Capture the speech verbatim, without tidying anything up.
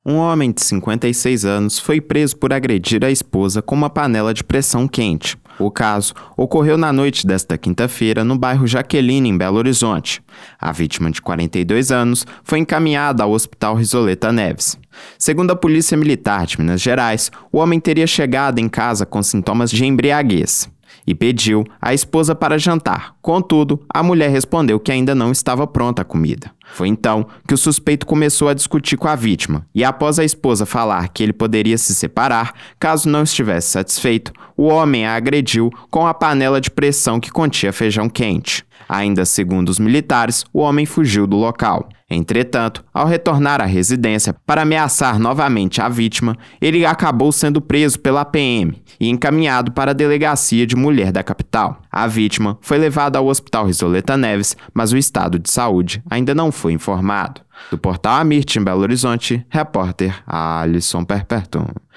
Um homem de cinquenta e seis anos foi preso por agredir a esposa com uma panela de pressão quente. O caso ocorreu na noite desta quinta-feira no bairro Jaqueline, em Belo Horizonte. A vítima, de quarenta e dois anos, foi encaminhada ao Hospital Rizoleta Neves. Segundo a Polícia Militar de Minas Gerais, o homem teria chegado em casa com sintomas de embriaguez e pediu a esposa para jantar. Contudo, a mulher respondeu que ainda não estava pronta a comida. Foi então que o suspeito começou a discutir com a vítima e, após a esposa falar que ele poderia se separar caso não estivesse satisfeito, o homem a agrediu com a panela de pressão que continha feijão quente. Ainda segundo os militares, o homem fugiu do local. Entretanto, ao retornar à residência para ameaçar novamente a vítima, ele acabou sendo preso pela P M e encaminhado para a delegacia de mulher da capital. A vítima foi levada ao Hospital Rizoleta Neves, mas o estado de saúde ainda não foi informado. Do portal Amirte, em Belo Horizonte, repórter Alisson Perperton.